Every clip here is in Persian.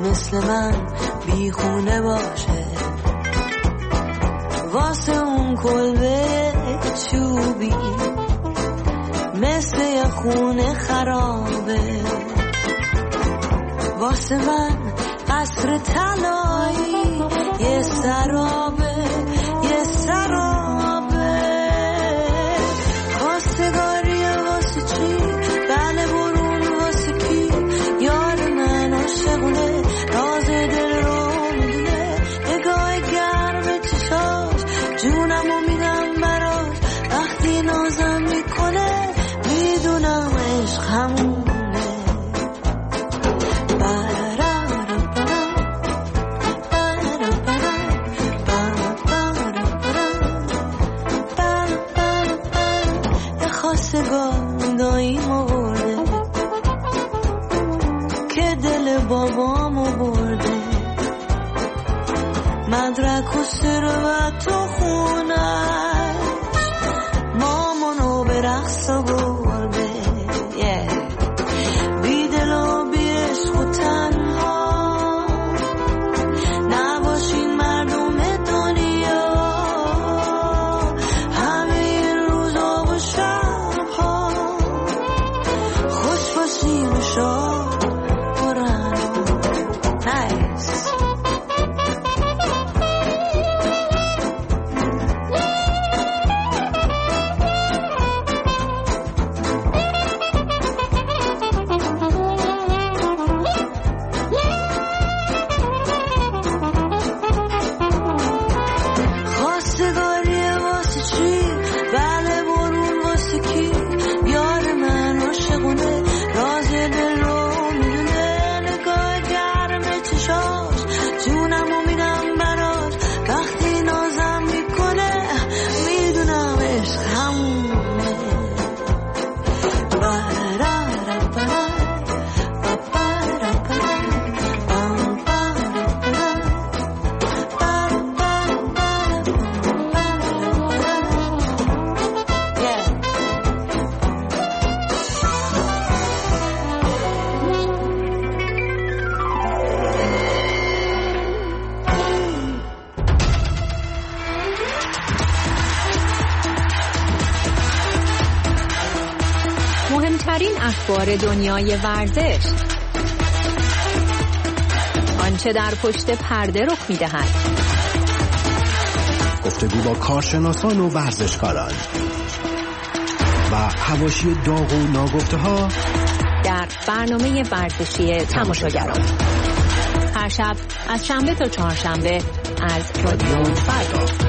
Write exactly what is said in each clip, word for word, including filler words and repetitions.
مثل من بی خونه باشه، واسه اون کلبه چوبی مثل یه خونه خرابه، واسه من قصر طلایی یه سرابه یه سرابه. خواستگاریه واسه چی؟ بله برون واسه کی؟ یار من عاشقونه راز دل رو میدونه، نگاه گرم چشاش جونمو میدم براش، وقتی نازم میکنه میدونم عشق همونه. خواستگاهی مرده که دل بابامو برده، مدرک و ثروت و خونش مامانو به رقص برده. yeah. بی دل و بی عشق و تنها نباشین مردم دنیا، همه این روزا و شبها خوش باشین و شاد برن. نایس. اخبار دنیای ورزش، آنچه در پشت پرده رخ می‌دهد، گفتگو با کارشناسان و ورزشکاران و حواشی داغ و ناگفته‌ها در برنامه ورزشی تماشاگران، هر شب از شنبه تا چهارشنبه از رادیو فردا.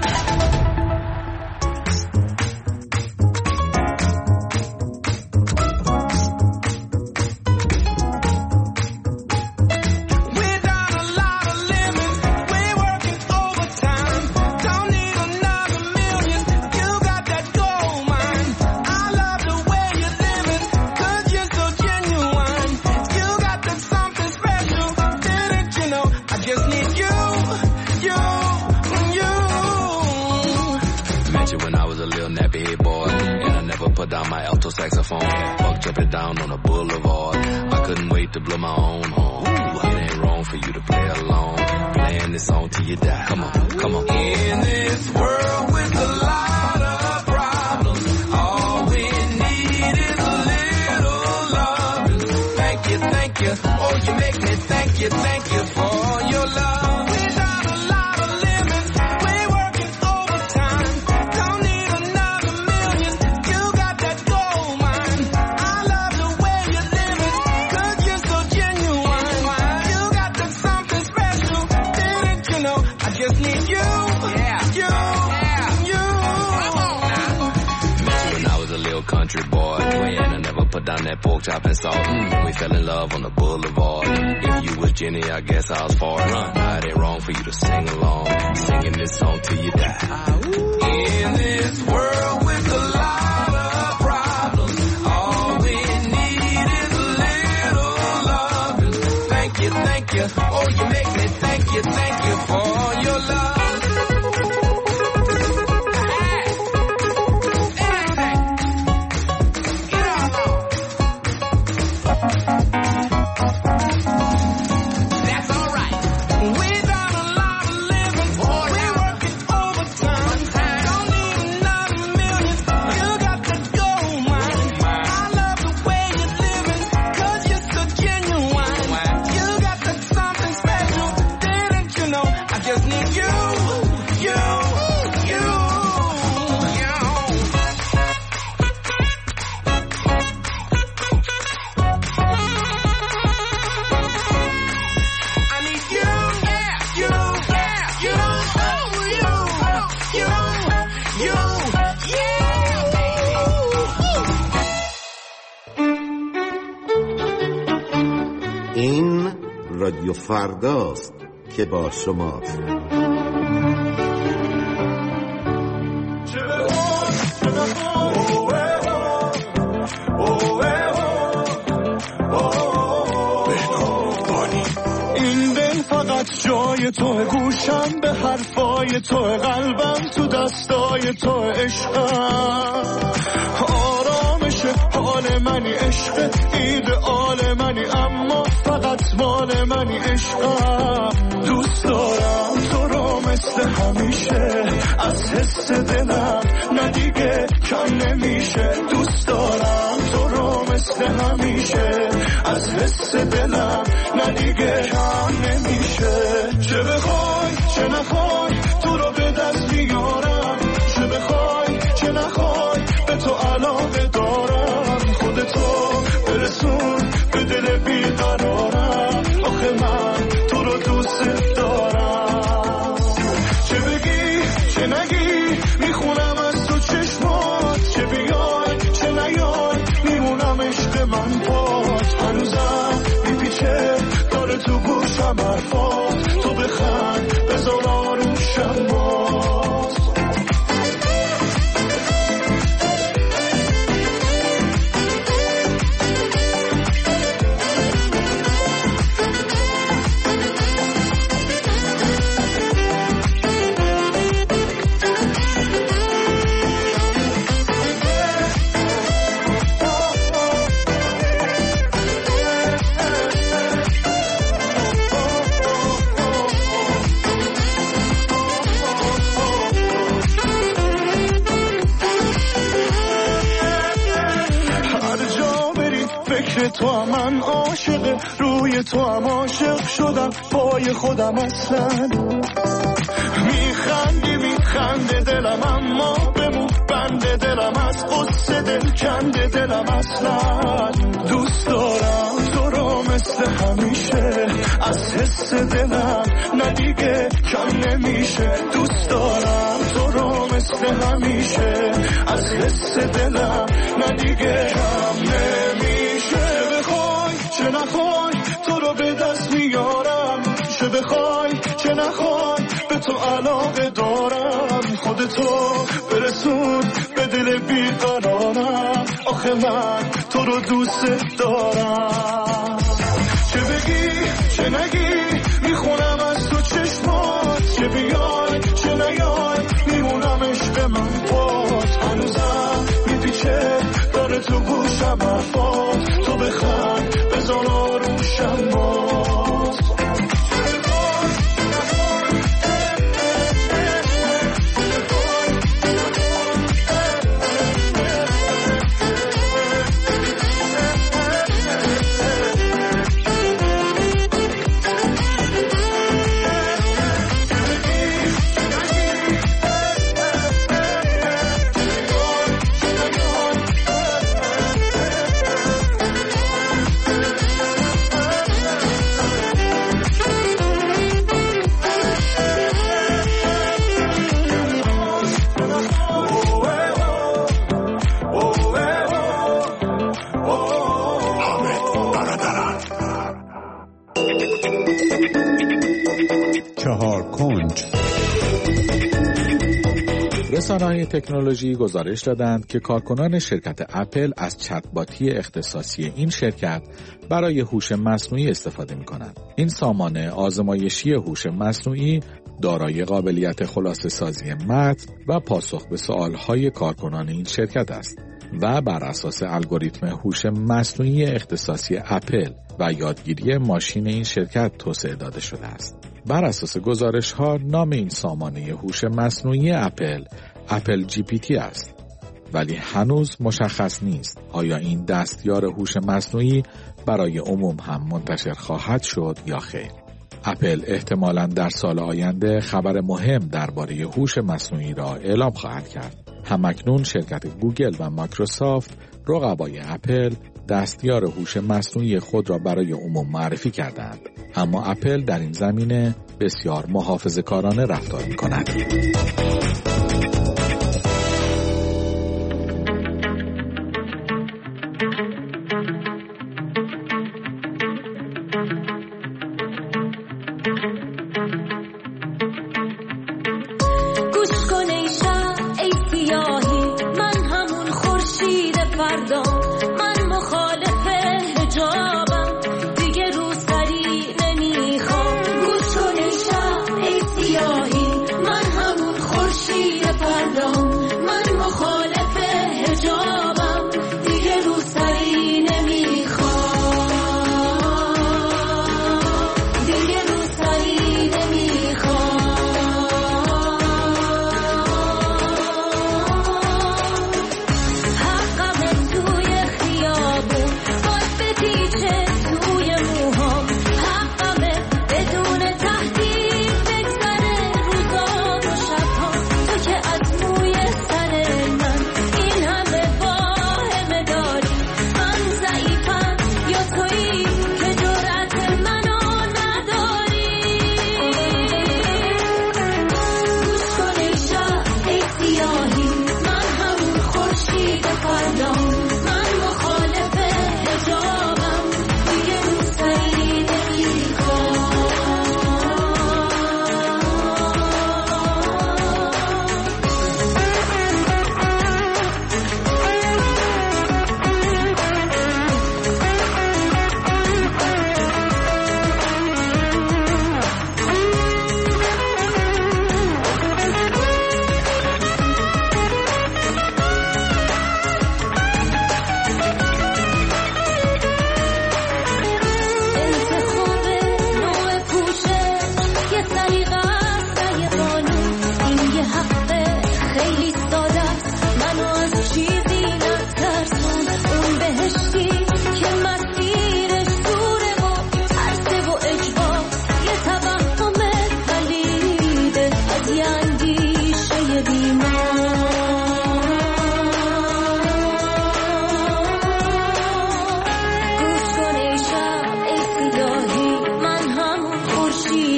I guess I was far enough. Now it ain't wrong for you to sing along, singing this song till you die. In this world with a lot of problems, all we need is a little love. Thank you, thank you. Oh, you make me thank you, thank you for your love. رادیو فرداست که با شماست. این دل فقط جای تو، گوشم به حرفای تو، قلبم تو دستای تو، عشقم آرامش حال منی، عشق ایدئال منی، اما فقط مال منی، عشقم دوست دارم تو رو مثل همیشه، از حس دلم نه دیگه کم نمیشه، دوست دارم تو رو مثل همیشه، از حس دلم نه دیگه کم نمیشه، چه بخوای چه نخوای تو رو به دست میارم، چه بخوای چه نخوای به تو علاقه دارم، خودتو برسون به دل بیقرارم، آخه من تو رو دوست دارم، چه بگی چه نگی میخونم از تو چشمات، چه بیای چه نیای میمونم عشق من پات، هنوزم میپیچه داره تو گوشم حرفات، تو بخند بذار آروشم باز. تو هم من عاشق، روی تو هم عاشق شدم، پای خودم اصلا میخندی میخنده دلم، اما بمون بنده دلم، از قصه دل کنده دلم، اصلا دوست دارم تو رو مثل همیشه، از حس دلم نه دیگه کم نمیشه، دوست دارم تو رو مثل همیشه، از حس دلم نه دیگه کم نمیشه، چه نخوای تو رو به دست میارم، چه بخوای چه نخوای به تو علاقه دارم، خودتو برسون به دل بیقرارم، آخه من تو رو دوست دارم، چه بگی چه نگی میخونم از تو چشمات، چه بیای چه نیای میمونم عشق من پات، هنوزم میپیچه داره تو گوشم حرفات، تو بخند بذار آروشم باز. رسانه‌های تکنولوژی گزارش دادند که کارکنان شرکت اپل از چت‌باتی اختصاصی این شرکت برای هوش مصنوعی استفاده می‌کنند. این سامانه آزمایشی هوش مصنوعی دارای قابلیت خلاصه سازی متن و پاسخ به سوال‌های کارکنان این شرکت است و بر اساس الگوریتم هوش مصنوعی اختصاصی اپل و یادگیری ماشین این شرکت توسعه داده شده است. بر اساس گزارش‌ها نام این سامانه هوش مصنوعی اپل اپل جی پی تی است، ولی هنوز مشخص نیست آیا این دستیار هوش مصنوعی برای عموم هم منتشر خواهد شد یا خیر. اپل احتمالاً در سال آینده خبر مهم درباره هوش مصنوعی را اعلام خواهد کرد. همکنون شرکت گوگل و مایکروسافت رقبای اپل دستیار هوش مصنوعی خود را برای عموم معرفی کردند، اما اپل در این زمینه بسیار محافظه‌کارانه رفتار می‌کند.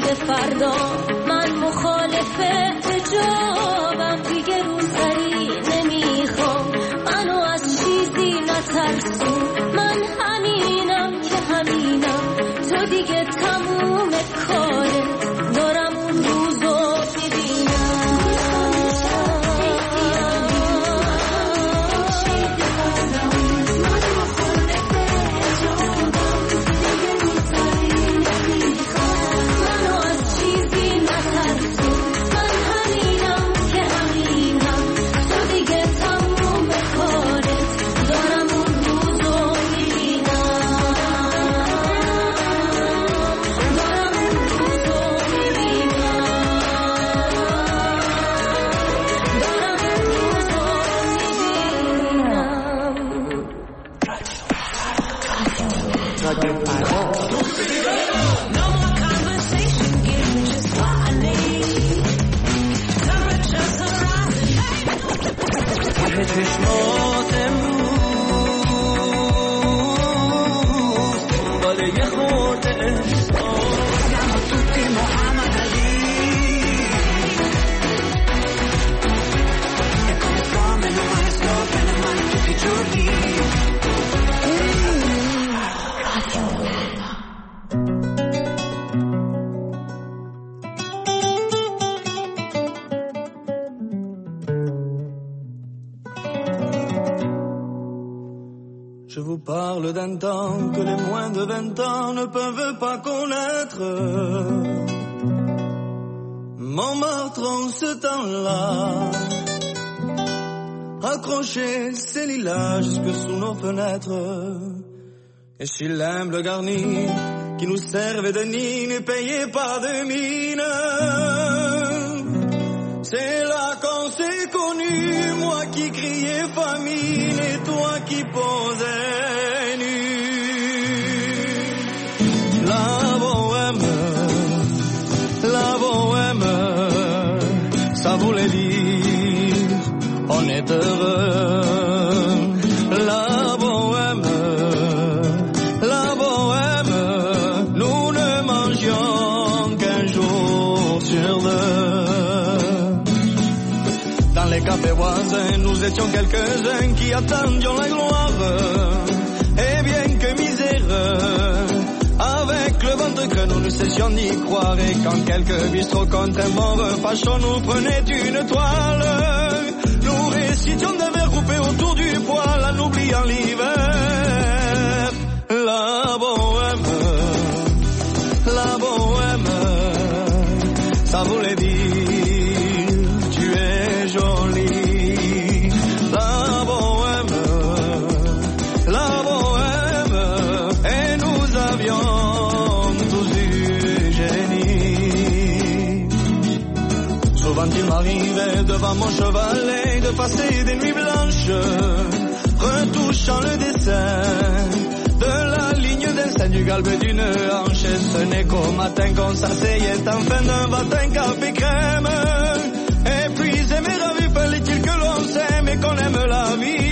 به فردا من مخالف حجابم دیگه روسری نمیخوام منو از چیزی نترسون من همینم که همینم تو دیگه تموم کارت دارم اون روزو میبینم منو از چیزی نترسون من همینم که همینم تو دیگه تموم کارت دارم اون روزو میبینم دارم اون روزو میبینم دارم اون روزو میبینم No more conversation, give me just what I need. Temperatures are rising. ته چشمات امروز دنبال یه خورده احساس توی محمد علی come from and my stuff and my tutti giorni Je vous parle d'un temps que les moins de vingt ans ne peuvent pas connaître. Montmartre en ce temps-là accrochait ses lilas jusque sous nos fenêtres. Et chez l'humble garni qui nous servait de nid ne payait pas de mine. C'est là qu'on s'est connus, moi qui criais famine et toi qui posais nu. La bohème, la bohème, ça voulait dire on est heureux. La bohème, la bohème, nous ne mangions qu'un jour sur deux. Dans les cafés voisins, nous étions quelques-uns qui attendions la gloire. Et bien que miséreux, avec le ventre que nous ne cessions d'y croire. Et quand quelques bistrots contre un bon repas chaud nous prenaient une toile, nous récitions des vers coupés autour du poêle en oubliant l'hiver. La bohème, la bohème, ça voulait dire tu es jolie. La bohème, la bohème, et nous avions tous du génie. Souvent il m'arrivait devant mon chevalet de passer des nuits blanches, retouchant le dessin de la ligne d'un sein du galbe d'une hanche. Et ce n'est qu'au matin qu'on s'asseyait en fin d'un matin café crème. Épuisé mais ravi, fallait-il que l'on s'aime et qu'on aime la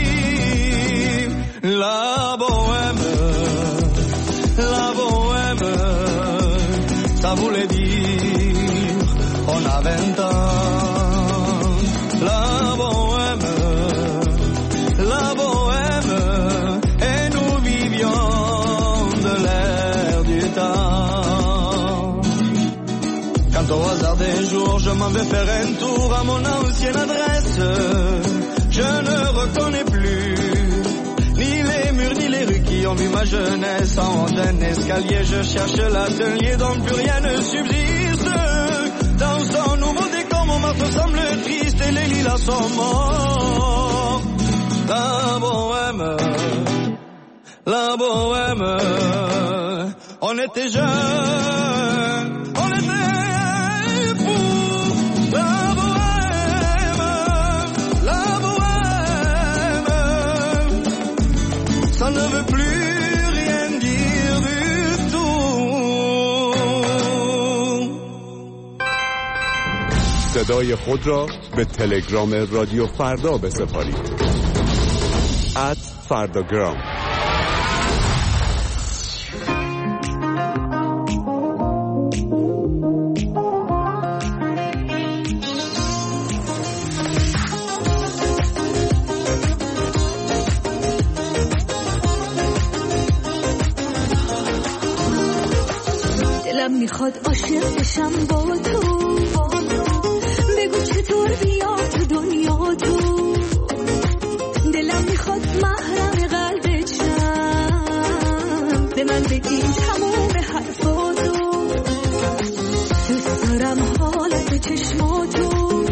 vie. La bohème, la bohème, ça voulait dire on a vingt ans. La bohème, la bohème, et nous vivions de l'air du temps. Quand au hasard des jours je m'en vais faire un tour à mon ancienne adresse, je ne reconnais plus ni les murs ni les rues qui ont vu ma jeunesse. En haut d'un escalier je cherche l'atelier dont plus rien ne subsiste. Dans son nouveau décor Montmartre semble triste et les lilas sont morts. La bohème, la bohème, on était jeunes, on était fous. La bohème, la bohème, ça ne veut plus rien dire du tout. صدای خود را به تلگرام رادیو فردا بسپارید. ات فرداگرام. عاشق بشم با تو، بگو چطور بیام تو دنیا تو، دلم میخواد محرم قلبت شم، به من بگی تموم حرفاتو، دوست دارم حالت چشماتو،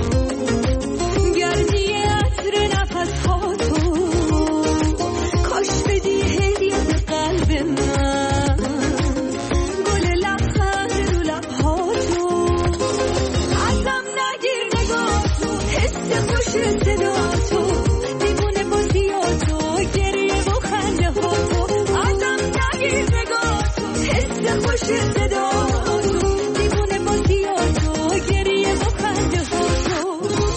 گردی عطر نفسهاتو، کاش بدی هدیه به قلب من، گل لبخند رو لبهاتو، ازم نگیر نگاهتو، حس خوش صداتو، دیوونه بازیاتو، گریه و خنده هاتو، ازم نگیر نگاهتو، حس خوش صداتو، دیوونه بازیاتو، گریه و خنده هاتو.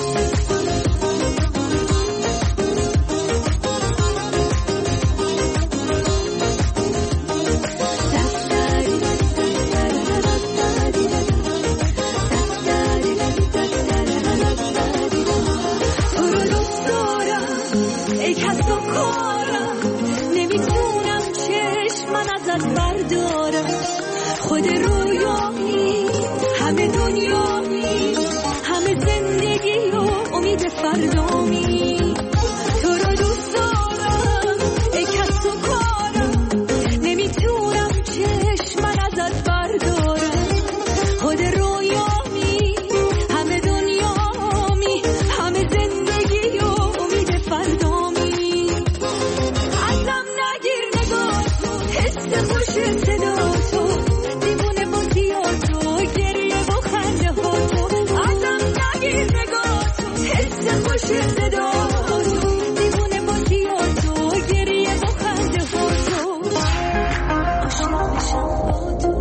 خود رویایی همه دنیایی همه زندگی و امید فردامی، تو رو دوست دارم ای کس و کارم، نمیتونم چشم من ازت بردارم، خود رویایی همه دنیایی همه زندگی و امید فردامی، ازم نگیر نگاهتو، حس خوش صداتو، دیوونه بازیاتو، گریه و خنده هاتو، ازم نگیر نگاهتو، حس خوش صداتو، دیوونه بازیاتو، گریه و خنده هاتو، عاشق بشم با تو،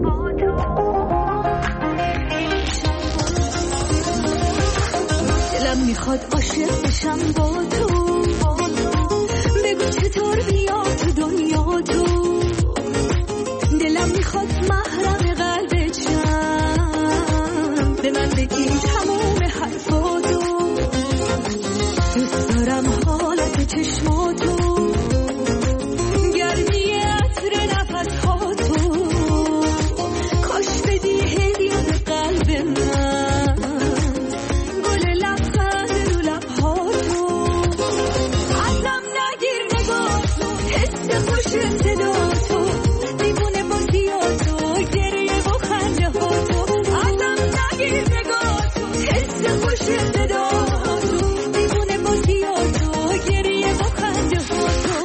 دلم میخواد عاشق بشم با تو، بگو چطور بیام تو دنیا تو، دلم میخواد محرم قلبت شم، به من بگی تموم حرفاتو، دوست دارم حالت چشماتو، گردی عطر نفسهاتو، کاش بدی هدیه به قلب من، گل لبخند رو لبهاتو، ازم نگیر نگاهتو، حس خوش صداتو، دیوونه بازیاتو، گریه و خنده هاتو، ازم نگیر نگاهتو، حس خوش صداتو، دیوونه بازیاتو، گریه و خنده هاتو.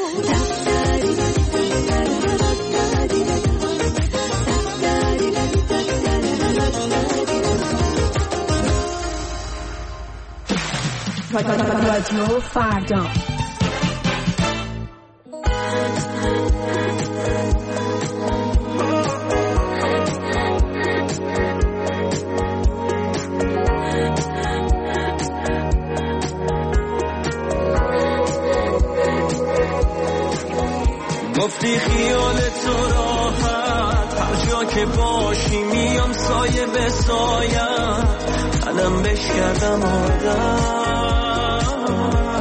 رادیو فردا گفتی خیال تو راحت، هر جا که باشی میام سایه به سایت، تنم بش کردم عادت،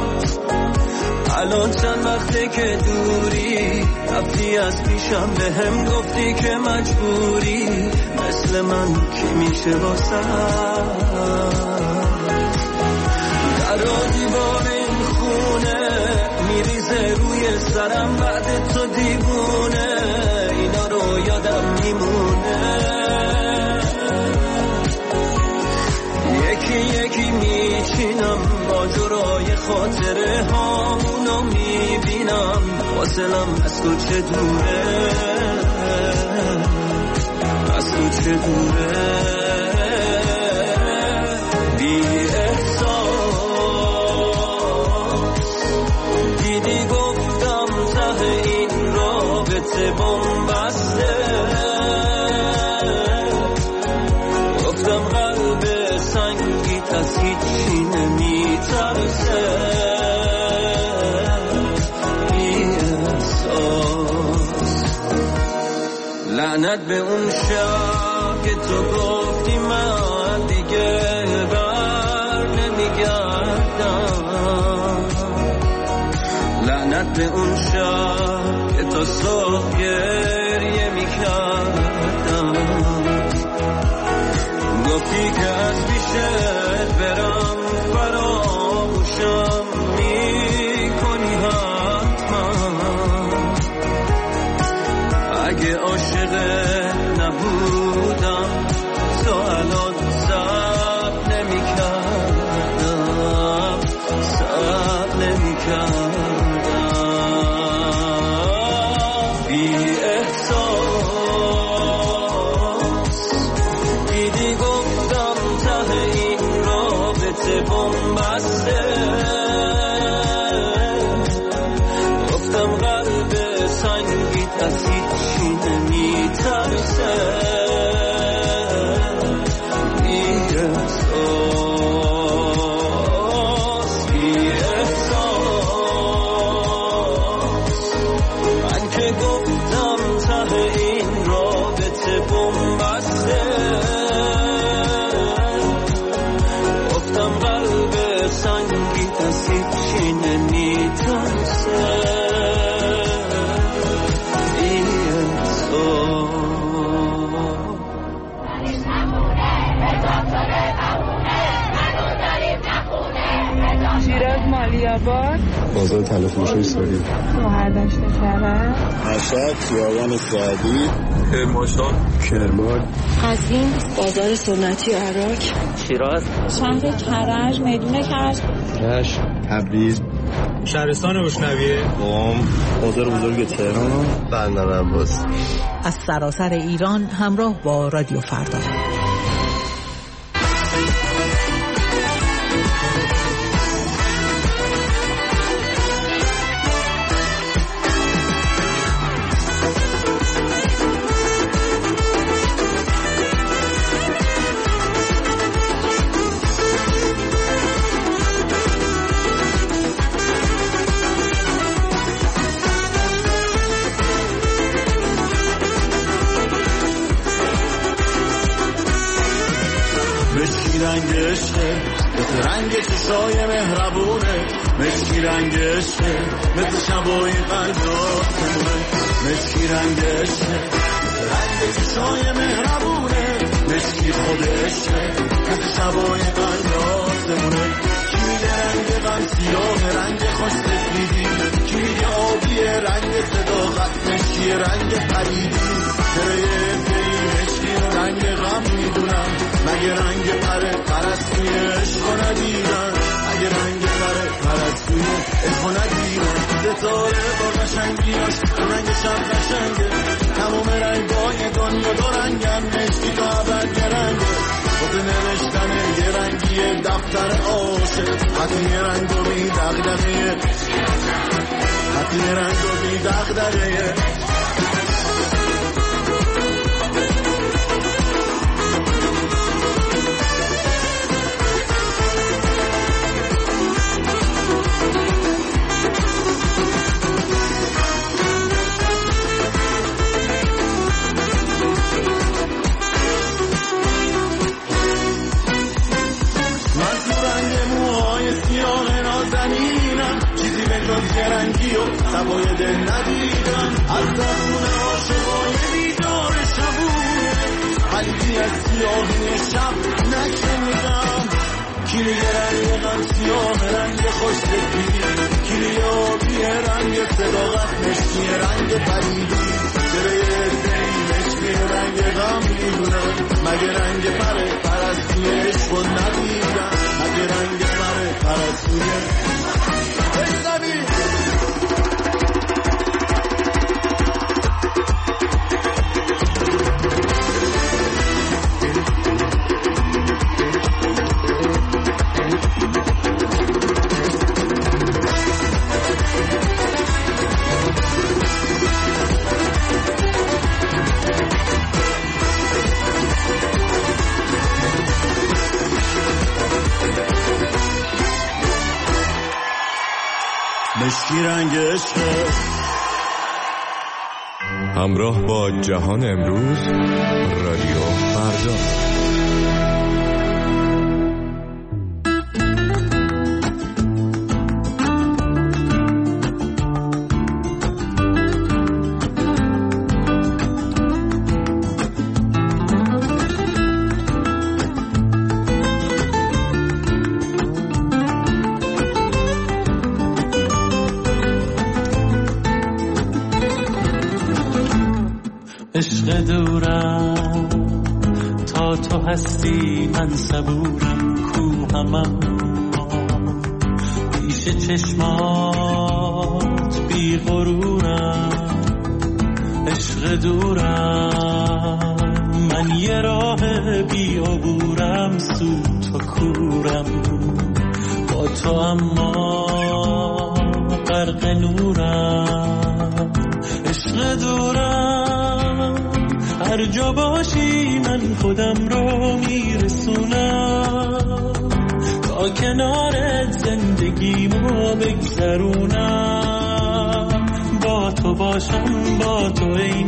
الان چند وقته که دوری، رفتی از پیشم به هم گفتی که مجبوری، مثل من کی میشه واسه در و دیوار این خونه میریزه روی سرم، بعد تو دیوونه اینا رو یادم میمونه، یکی یکی میچینم با جرای خاطره هامونو میبینم، فاصلم از تو چه دوره، از تو چه دوره، بی احساس دیدی گفتم ته این رابطه بنبسته، گفتم قلب سنگیت از هیچی نمیترسه، بی احساس لعنت به اون شب که تو گفتی من دیگه بر نمیگردم، لعنت به اون شب که تا صبح گریه میکردم، صبحی که از پیشت برم فراموشم میکنی حتما اگه عاشق نبودم تو الان صبر نمی کردم صبر نمی کردم بی احساس دیدی گفتم ته این رابطه بنبسته گفتم قلب سنگیت از هیچی نمی ترسه بی احساس بی احساس من که گفتم ته این رابطه بنبسته گفتم قلب سنگیت از هیچی نمی ترسه شیراز مالیاباد بازار تلفروش ایستادی مهردشت کرد مشهد خیابان سعدی کرمانشاه کرمان قزوین بازار سنتی عراق شیراز شهر کرج میدون کرج رشت تبریز شهرستان روشنویه قم بازار بزرگ تهران بندر عباس از سراسر ایران همراه با رادیو فردا. رنگ عشقه مثل رنگ چشای مهربونه مشکی رنگ عشقه مثل شبای قلباتونه مشکی رنگ عشقه مثل رنگ چشای مهربونه مشکی خود عشقه مثل شبای قلباتونه کی میگه رنگ غم سیاه رنگ خوش سفیدی کی میگه آبی رنگ صداقت مشکی رنگ پریدی تره پی مشکی رنگ غم میدونم مگه رنگ پره پرستوی عشق ندیدن اگه رنگ پره پرستوی عشق ندیدن ستاره با قشنگیاش رنگ شب قشنگه تمام رنگای دنیا دو رنگن مشکی تا عبد یه رنگه خود نوشتن یه رنگی دفتر عاشق حتی یه رنگ و بی دغدغه حتی یه رنگ و بی دغدغه رنگی و سبای دل ندیدم از درون عاشقای بیدار شبونه قلبی از سیاهی شب نشنیدم کی میگه رنگ غم سیاه رنگ خوش سفیدی کی میگه آبی رنگ صداقت مشکی رنگ پریدی چرا دی مشکی رنگ غم میدونم مگه رنگ پره پرستوی عشق و ندیدم مگه رنگ پره پرستوی بشنوی مشکی رنگ عشقه. همراه با جهان امروز، رادیو فردا. تو هستی من صبورم کوهمم پیش چشمات بی غرورم عشق دورم من یه راه بی عبورم سود تو کورم با تو اما غرق نورم عشق دورم هر جا باشی من خودم رو میرسونم تا کنارت زندگیمو بگذرونم با تو باشم با تو ای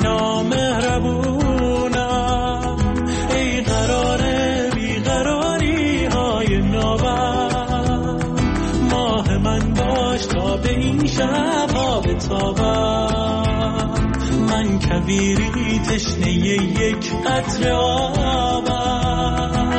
نامهربونم ای قرار بیقراری های نابم ماه من باش تا به این شب ها بتابم من کویری تشنه یک قطره آبم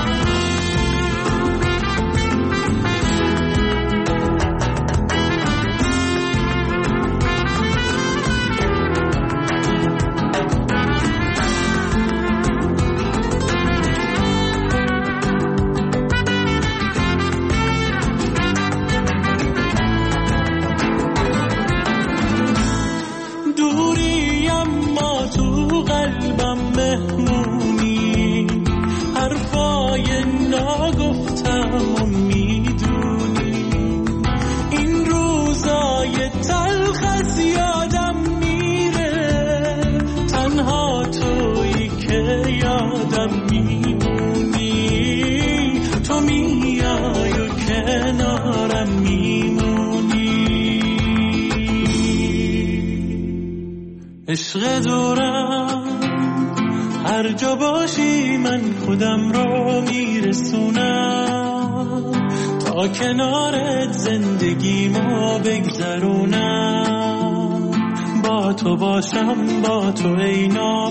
عشق دورم هر جا باشی من خودم رو میرسونم تا کنارت زندگیمو بگذرونم با تو باشم با تو ای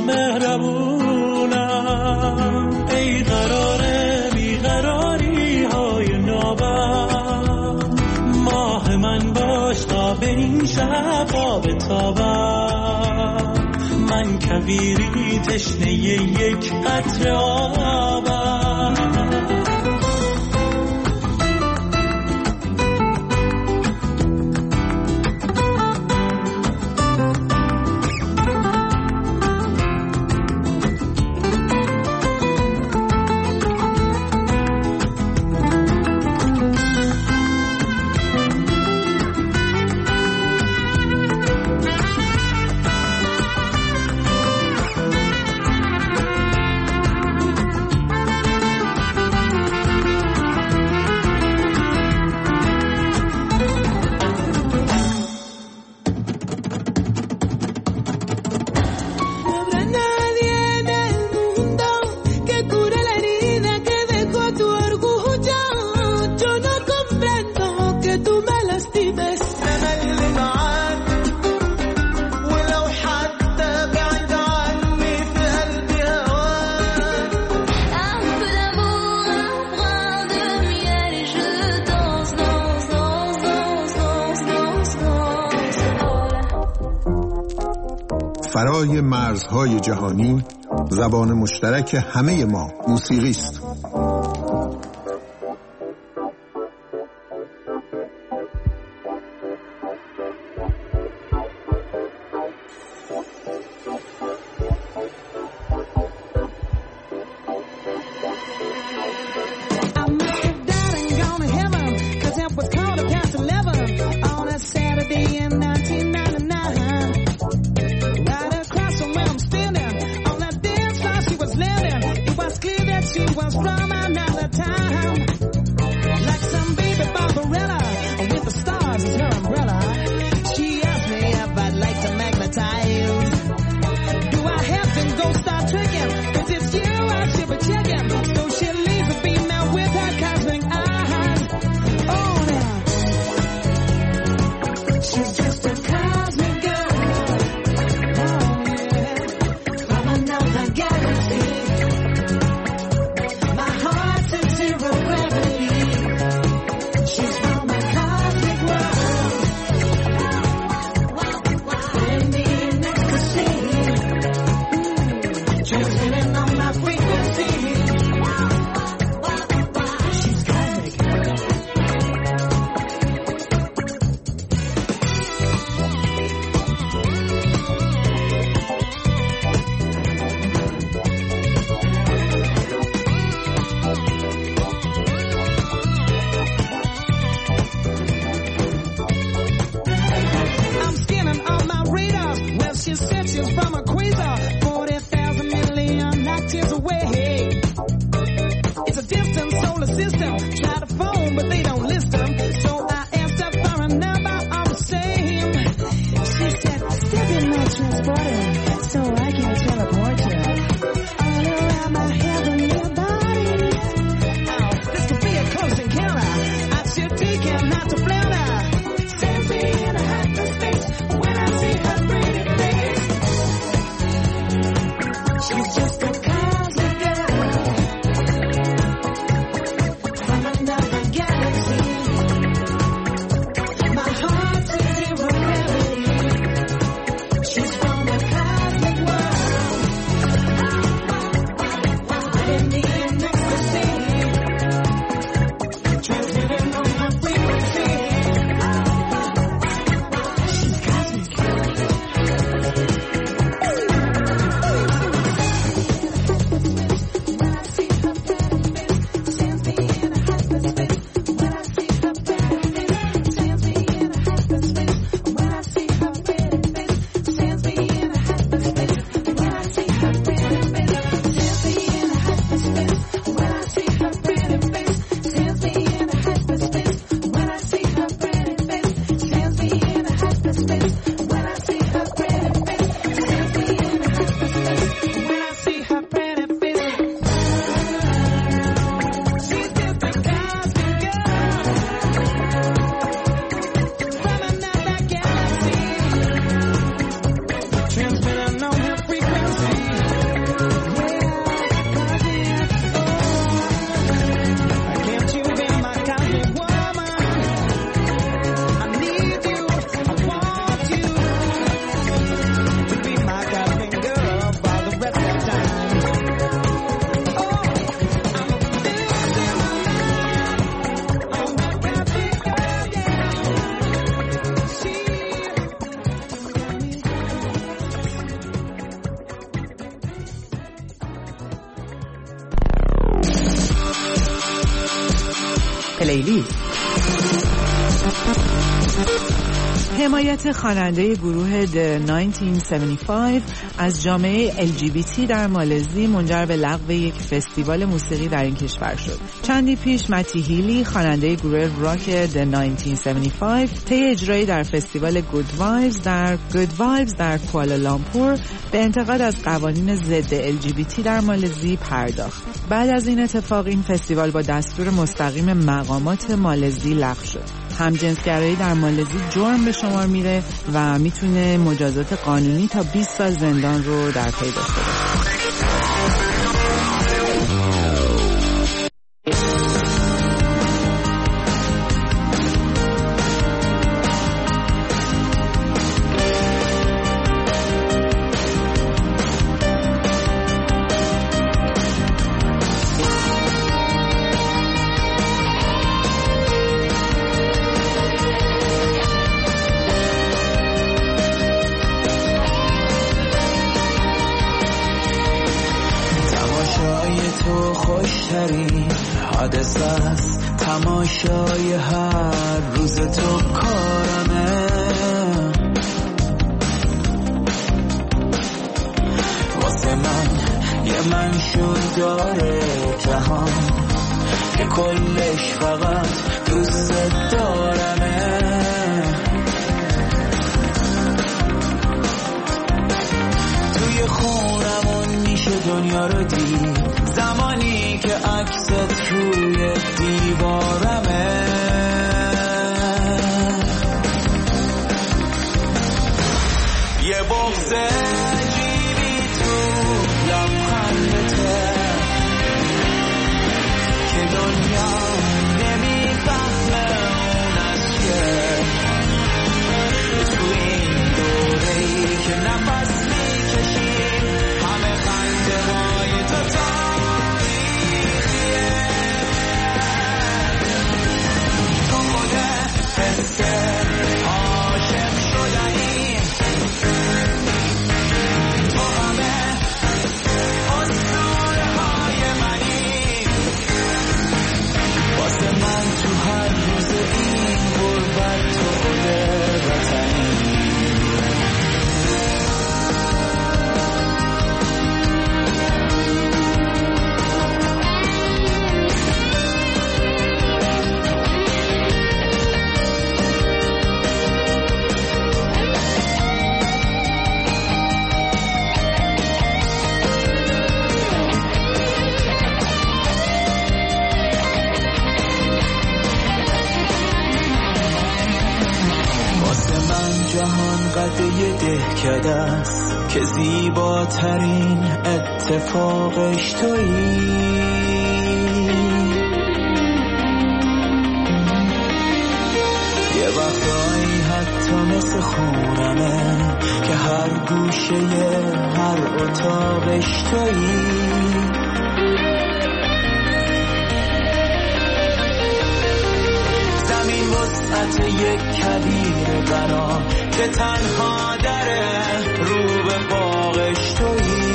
نامهربونم ای قرار بیقراری های نابم ماه من باش تا به این شب ها بتابم من کویری تشنه یک قطره آبم فرای مرزهای جهانی زبان مشترک همه ما موسیقی است. Was from on the system. Try to phone, but they don't list them. So I asked her for a number all the same. She said, step in my transporter so I can teleport you all around my heavenly body. Oh, this could be a close encounter. I should take him not to flounder. Sends me in a hyperspace when I see her pretty face. She's just a cosmic girl from another galaxy. My heart's a zero gravity. She's from the cosmic world. In the end, ecstasy. Transmitting on my frequency. She's cosmic. پلیلیست. حمایت خواننده گروه The هزار و نهصد و هفتاد و پنج از جامعه ال جی بی تی در مالزی منجر به لغو یک فستیوال موسیقی در این کشور شد. چندی پیش متی هیلی خواننده گروه راک The هزار و نهصد و هفتاد و پنج طی اجرایی در فستیوال گود وایبز در گود وایبز در کوالالامپور به انتقاد از قوانین ضد ال جی بی تی در مالزی پرداخت. بعد از این اتفاق این فستیوال با دستور مستقیم مقامات مالزی لغو شد. همجنسگرایی در مالزی جرم به شمار میره و میتونه مجازات قانونی تا بیست سال زندان رو در پی داشته باشه. حادثه است تماشای هر روز تو کارمه واسه من یه منشور داره جهان که کلش فقط دوست دارمه توی خونمون میشه دنیا رو دید زمانی که عکست روی دیوارمه یه بغض عجیبی تو لبخندته که دنیا نمی وعده دهکده است که زیباترین اتفاقش تویی. یه وقتایی حتی مثل خونمه که هر گوشه هر اتاقش تویی. زمین وسعت یک کویر بنا که تنها دره رو به باغش تویی.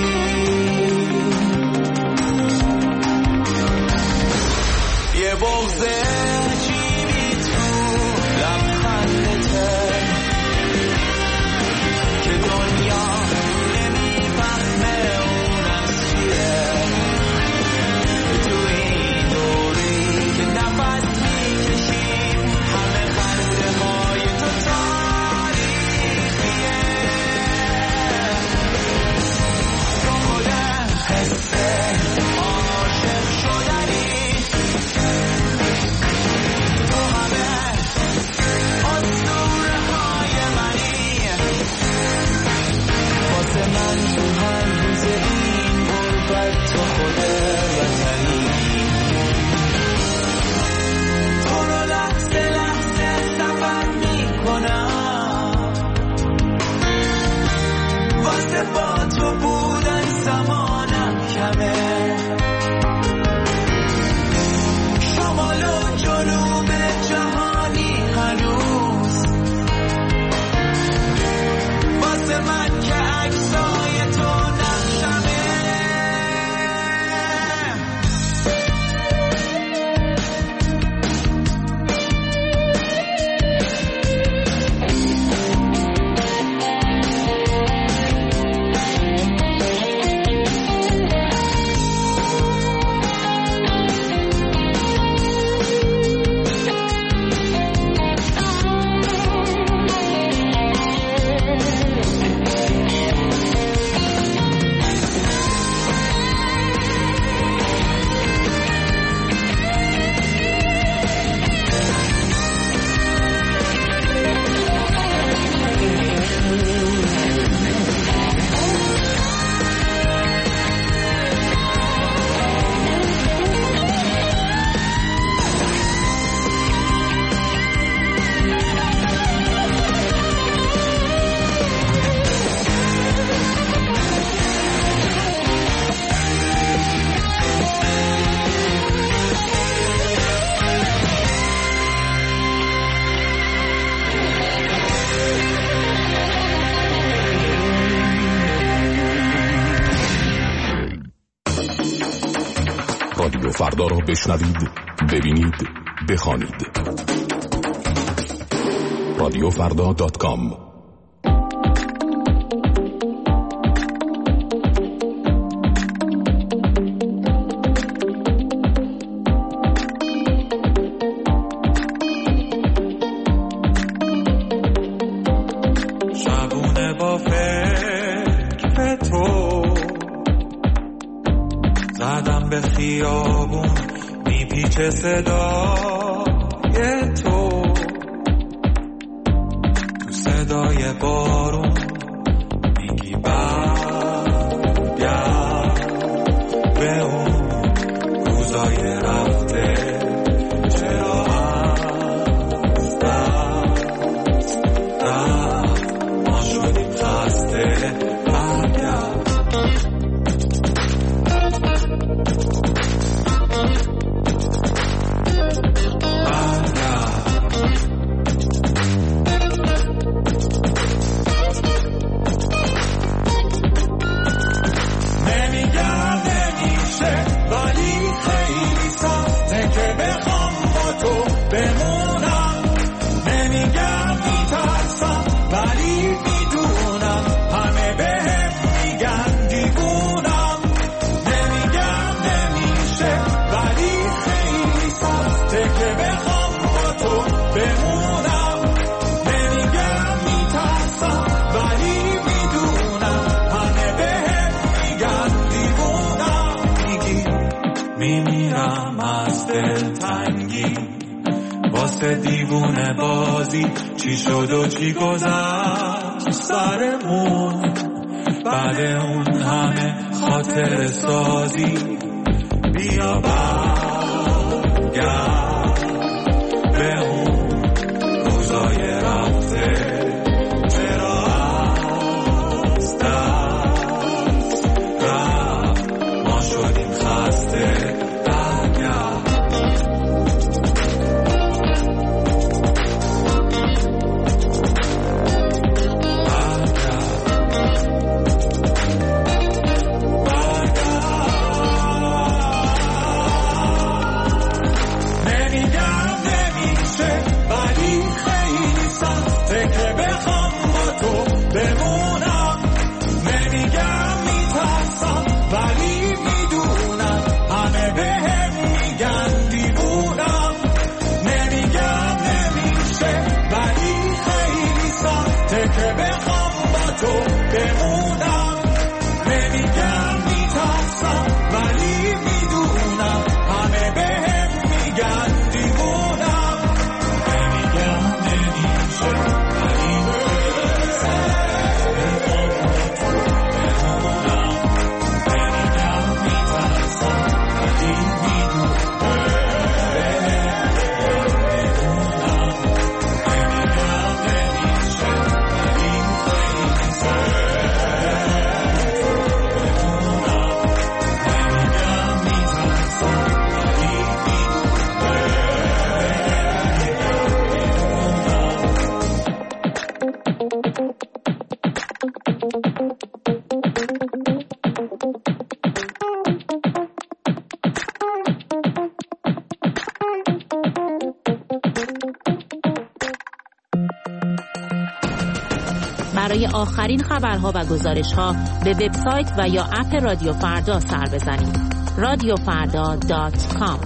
یه بغضه جیبی تو لبخندته که دنیا نمیفهمه اون از چیه. تو این دوری که نفس میکشیم همه خنده های تو تاریخیه. تو خودم حسه عاشق شدنی، تو همه اسطوره های منی. واسه من تو هر روز این غربت تو خود وطنی. تو رو لحظه لحظه سفر میکنم واسه با تو بودن زمانم کمه. شمال و جنوب جهانی هنوز واسه من که عکسای تو نقشمه. رادیو فردا را بشنوید، ببینید، بخوانید. رادیو فردا دات کام. شبونه با فکر تو زدم به خیابون میپیچه صدای تو، تو صدای بارون میگی برگرد به اون روزای رفته. چرا از دست رفت ما شدیم خسته. برگرد دیوونه بازی چی شد و چی گذشت. سرمون بعد اون همه خاطر سازی بیا برگرد به اون روزای رفته چرا از دست رفت ما شدیم خسته برگرد برای آخرین خبرها و گزارش‌ها به وبسایت و یا اپ رادیو فردا سر بزنید. رادیو فردا دات کام.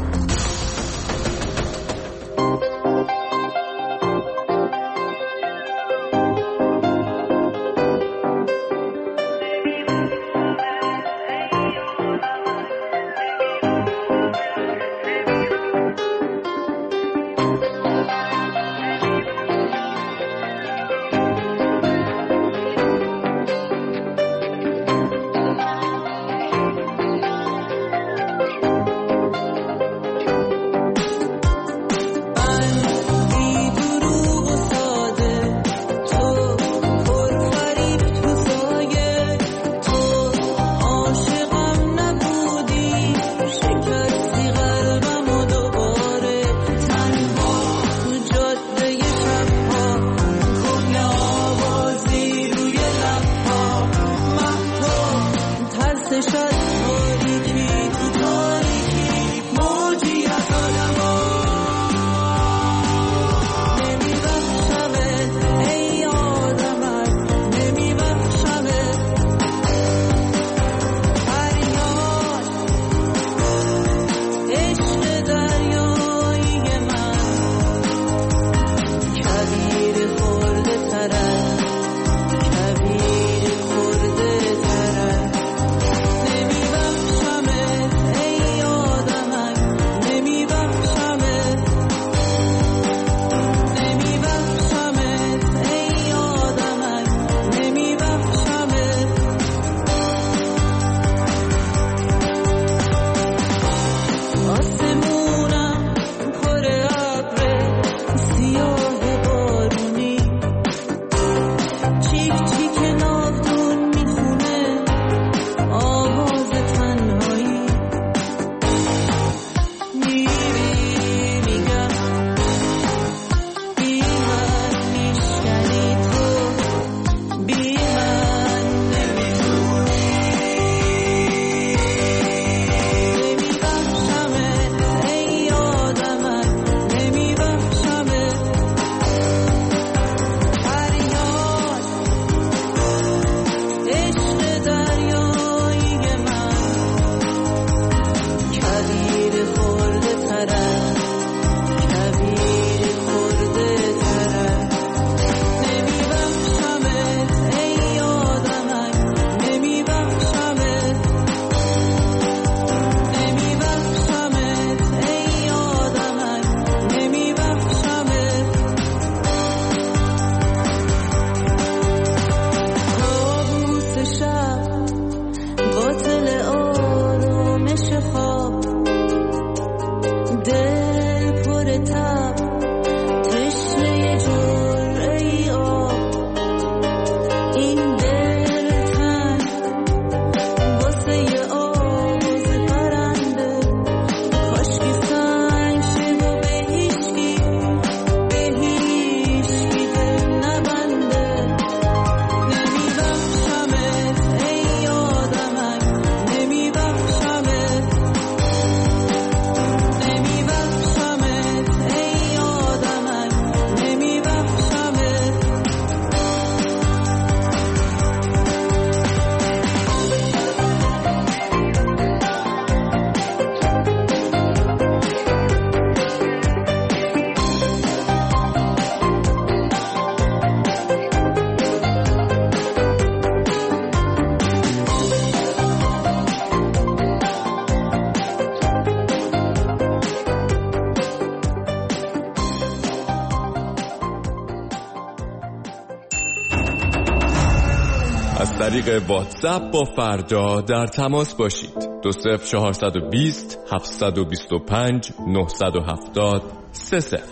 طریق واتساپ با فردا در تماس باشید. دو صفر چهارصد و بیست هفتصد و بیست و پنج نهصد و هفتاد سه صفر.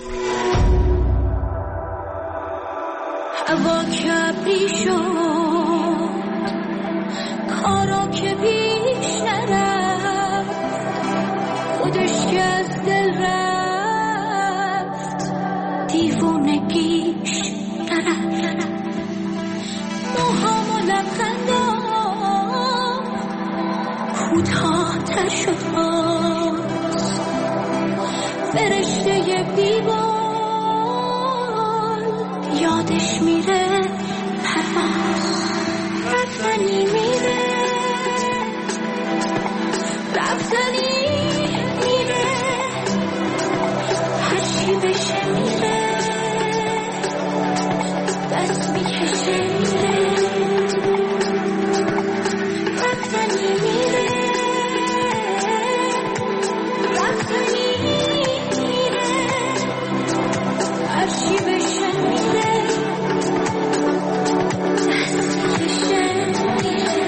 هوا کبری شد، کارا که پیش نرفت، خودش که از دل رفت، دیوونگیش نرفت. موهام و لبخندام کوتاه‌تر شد باز، فرشته بیبال یادش میره پرواز. رفتنی میره، رفتنی میره، هرچی بشه میره، دست میکشه میره. رفتنی میره، رفتنی میره، هرچی بشه میره، دست میکشه میره.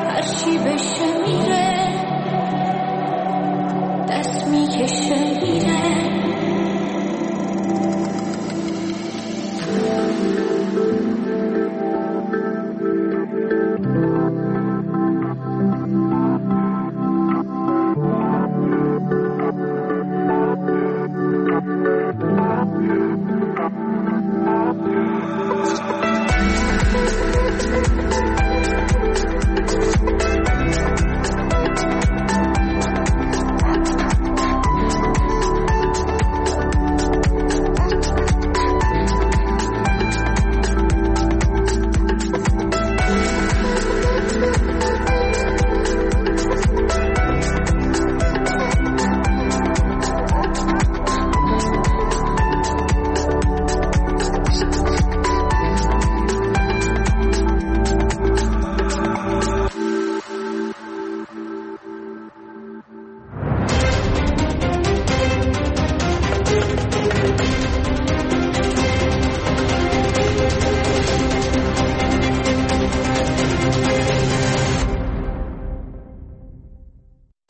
بشه میره، دست میکشه میره.